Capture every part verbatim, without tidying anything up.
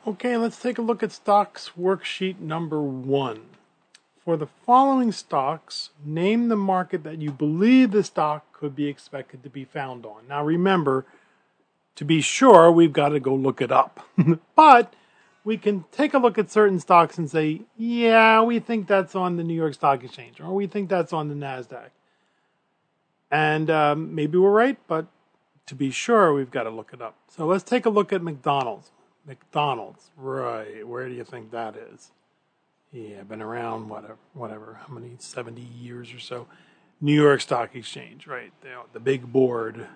Okay, let's take a look at stocks worksheet number one. For the following stocks, name the market that you believe the stock could be expected to be found on. Now remember, to be sure, we've got to go look it up. But we can take a look at certain stocks and say, yeah, we think that's on the New York Stock Exchange, or we think that's on the NASDAQ. And um, maybe we're right, but to be sure, we've got to look it up. So let's take a look at McDonald's. McDonald's, right, where do you think that is? Yeah, been around, whatever, whatever, how many, seventy years or so. New York Stock Exchange, right, the, the big board.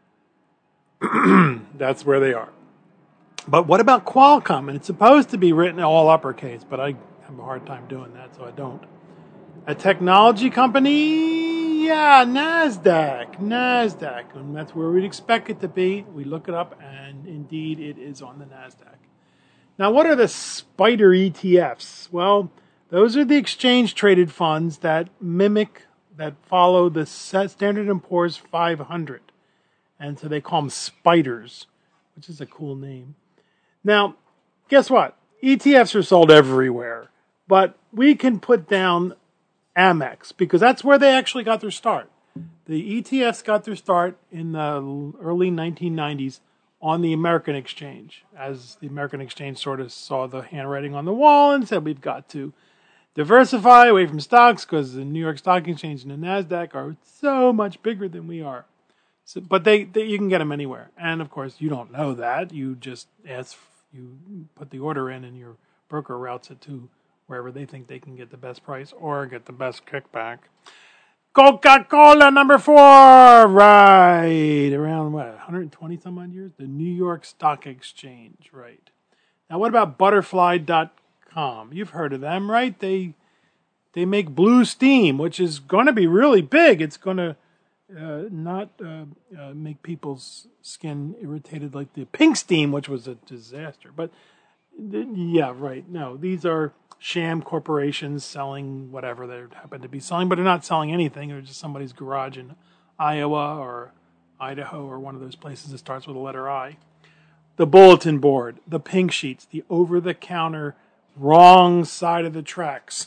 That's where they are. But what about Qualcomm? And it's supposed to be written all uppercase, but I have a hard time doing that, so I don't. A technology company? Yeah, NASDAQ. NASDAQ. And that's where we'd expect it to be. We look it up, and indeed it is on the NASDAQ. Now, what are the SPDR E T Fs? Well, those are the exchange-traded funds that mimic, that follow the Standard and Poor's five hundred. And so they call them SPDRs, which is a cool name. Now, guess what? E T Fs are sold everywhere. But we can put down Amex, because that's where they actually got their start. The E T Fs got their start in the early nineteen nineties on the American Exchange, as the American Exchange sort of saw the handwriting on the wall and said, we've got to diversify away from stocks because the New York Stock Exchange and the NASDAQ are so much bigger than we are. So, but they, they you can get them anywhere. And, of course, you don't know that. You just ask, you put the order in and your broker routes it to wherever they think they can get the best price or get the best kickback. Coca-Cola number four, right, around what, one hundred twenty some odd years? The New York Stock Exchange, right. Now what about butterfly dot com? You've heard of them, right? They they make blue steam, which is going to be really big. It's going to uh, not uh, uh, make people's skin irritated like the pink steam, which was a disaster. But yeah, right, no, these are sham corporations selling whatever they happen to be selling, but they're not selling anything. They're just somebody's garage in Iowa or Idaho or one of those places that starts with the letter I. The bulletin board, the pink sheets, the over-the-counter wrong side of the tracks.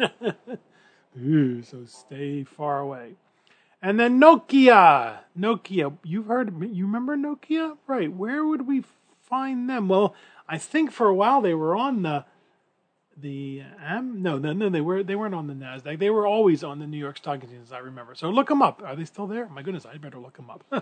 Ooh, so stay far away. And then Nokia. Nokia, you've heard, you remember Nokia? Right, where would we find them? Well, I think for a while they were on the The um, no, no, no, they were they weren't on the NASDAQ. They were always on the New York Stock Exchange, as I remember. So look them up. Are they still there? My goodness, I better look them up.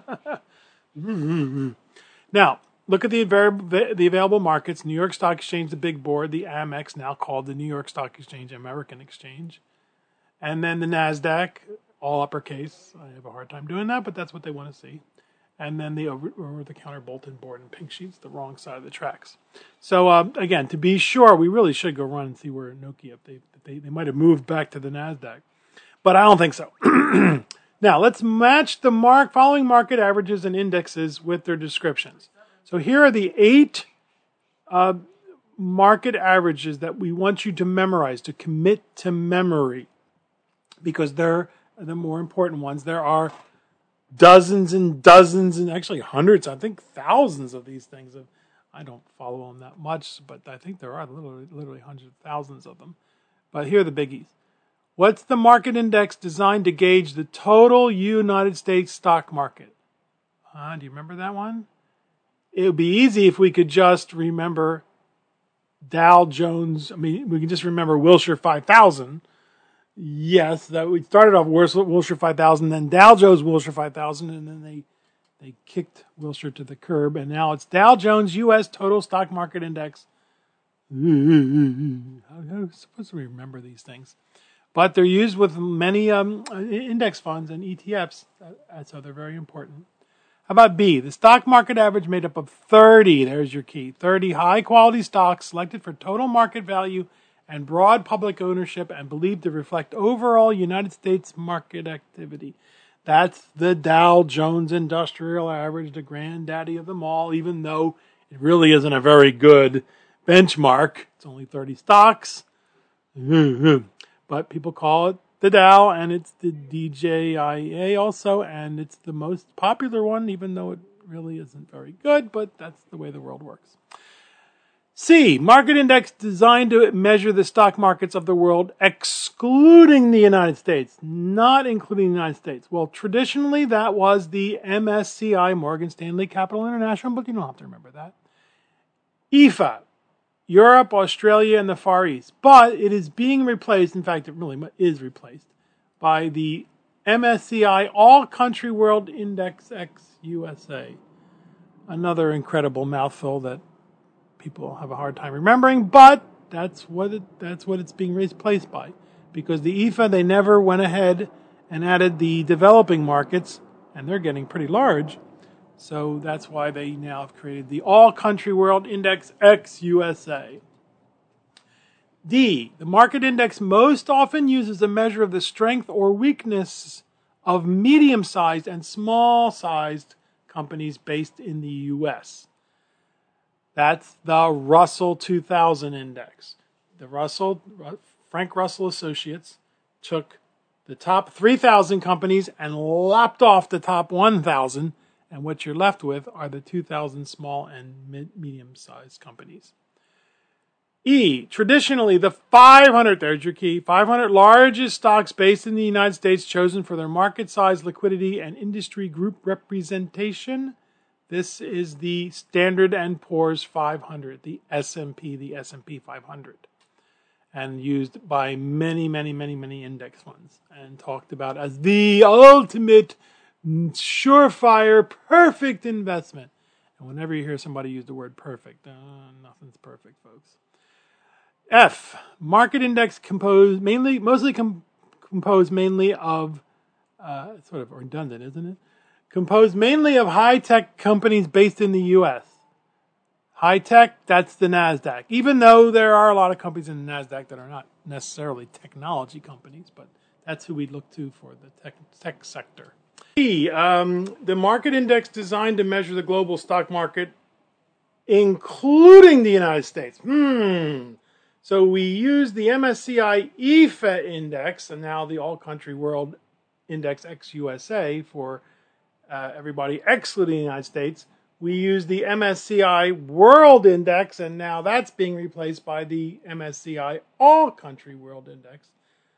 Now, look at the the available markets. New York Stock Exchange, the big board, the Amex, now called the New York Stock Exchange American Exchange, and then the NASDAQ, all uppercase. I have a hard time doing that, but that's what they want to see. And then the over, over-the-counter bulletin board and pink sheets, the wrong side of the tracks. So um, again, to be sure, we really should go run and see where Nokia, if they, if they, they might have moved back to the NASDAQ. But I don't think so. Now, let's match the mark following market averages and indexes with their descriptions. So here are the eight uh, market averages that we want you to memorize, to commit to memory, because they're the more important ones. There are dozens and dozens and actually hundreds, I think thousands of these things. I don't follow them that much, but I think there are literally, literally hundreds of thousands of them. But here are the biggies. What's the market index designed to gauge the total United States stock market? Uh, do you remember that one? It would be easy if we could just remember Dow Jones. I mean, we can just remember Wilshire five thousand. Yes, that we started off Wilshire five thousand, then Dow Jones Wilshire five thousand, and then they they kicked Wilshire to the curb, and now it's Dow Jones U S Total Stock Market Index. How am I supposed to remember these things? But they're used with many um, index funds and E T Fs, uh, so they're very important. How about B? The stock market average made up of thirty, there's your key, thirty high-quality stocks selected for total market value and broad public ownership and believed to reflect overall United States market activity. That's the Dow Jones Industrial Average, the granddaddy of them all, even though it really isn't a very good benchmark. It's only thirty stocks. But people call it the Dow, and it's the D J I A also, and it's the most popular one, even though it really isn't very good, but that's the way the world works. C, market index designed to measure the stock markets of the world, excluding the United States, not including the United States. Well, traditionally, that was the M S C I, Morgan Stanley Capital International, but you don't have to remember that. E F A, Europe, Australia, and the Far East. But it is being replaced, in fact, it really is replaced, by the M S C I All Country World Index X U S A. Another incredible mouthful that people have a hard time remembering, but that's what it, that's what it's being replaced by. Because the E F A, they never went ahead and added the developing markets, and they're getting pretty large. So that's why they now have created the All Country World Index X U S A. D, the market index most often uses a measure of the strength or weakness of medium-sized and small-sized companies based in the U S. That's the Russell two thousand index. The Russell, Frank Russell Associates took the top three thousand companies and lopped off the top one thousand, and what you're left with are the two thousand small and mid- medium-sized companies. E, traditionally the five hundred, there's your key, five hundred largest stocks based in the United States chosen for their market size, liquidity, and industry group representation. This is the Standard and Poor's five hundred, the S and P, the S and P five hundred, and used by many, many, many, many index funds, and talked about as the ultimate, surefire, perfect investment. And whenever you hear somebody use the word perfect, uh, nothing's perfect, folks. F, market index composed mainly, mostly com- composed mainly of, uh, sort of redundant, isn't it? Composed mainly of high-tech companies based in the U S. High-tech, that's the NASDAQ. Even though there are a lot of companies in the NASDAQ that are not necessarily technology companies, but that's who we look to for the tech, tech sector. E, um, the market index designed to measure the global stock market, including the United States. Hmm. So we use the M S C I E F A index, and now the All Country World Index X U S A for uh, everybody excluding the United States. We use the M S C I World Index, and now that's being replaced by the M S C I All Country World Index.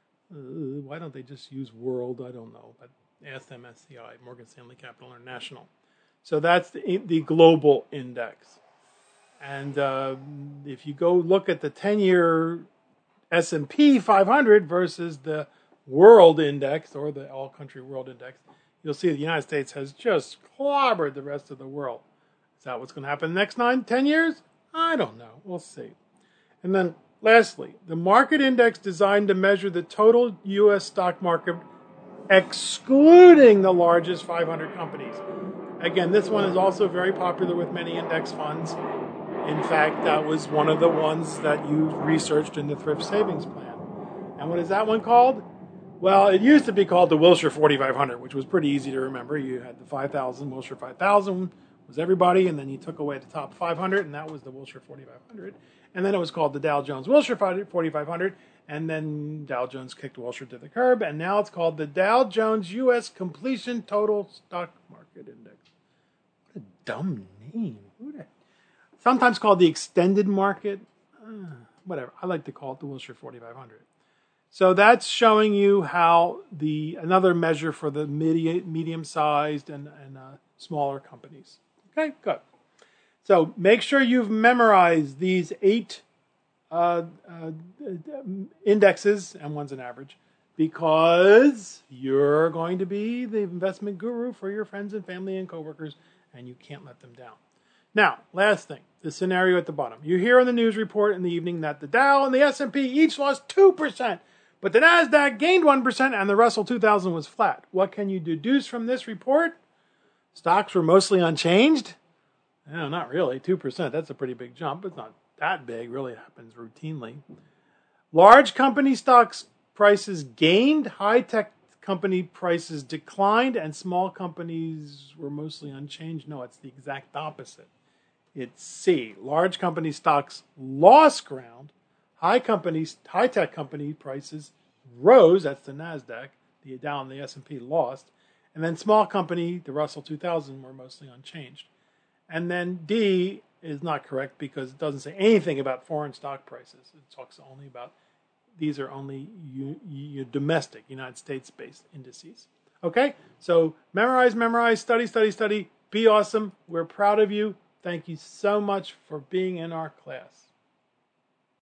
Uh, why don't they just use World? I don't know, but ask M S C I, Morgan Stanley Capital International. So that's the, the global index. And uh, if you go look at the ten-year S and P five hundred versus the World Index, or the All Country World Index, you'll see the United States has just clobbered the rest of the world. Is that what's going to happen in the next nine, ten years? I don't know. We'll see. And then lastly, the market index designed to measure the total U S stock market, excluding the largest five hundred companies. Again, this one is also very popular with many index funds. In fact, that was one of the ones that you researched in the Thrift Savings Plan. And what is that one called? Well, it used to be called the Wilshire forty-five hundred, which was pretty easy to remember. You had the five thousand, Wilshire five thousand was everybody, and then you took away the top five hundred, and that was the Wilshire forty-five hundred. And then it was called the Dow Jones Wilshire forty-five hundred, and then Dow Jones kicked Wilshire to the curb, and now it's called the Dow Jones U S Completion Total Stock Market Index. What a dumb name. Who the Sometimes called the extended market. Uh, whatever. I like to call it the Wilshire forty-five hundred. So that's showing you how the another measure for the medium, medium-sized and, and uh, smaller companies. Okay, good. So make sure you've memorized these eight uh, uh, indexes, and one's an average, because you're going to be the investment guru for your friends and family and coworkers, and you can't let them down. Now, last thing, the scenario at the bottom. You hear in the news report in the evening that the Dow and the S and P each lost two percent, but the NASDAQ gained one percent and the Russell two thousand was flat. What can you deduce from this report? Stocks were mostly unchanged? No, not really. two percent, that's a pretty big jump. It's not that big. Really happens routinely. Large company stocks prices gained, high-tech company prices declined, and small companies were mostly unchanged. No, it's the exact opposite. It's C. Large company stocks lost ground. High companies, high-tech company prices rose. That's the NASDAQ. The Dow and the S and P lost. And then small company, the Russell two thousand, were mostly unchanged. And then D, is not correct because it doesn't say anything about foreign stock prices. It talks only about, these are only u- u- domestic, United States-based indices. Okay, so memorize, memorize, study, study, study. Be awesome. We're proud of you. Thank you so much for being in our class.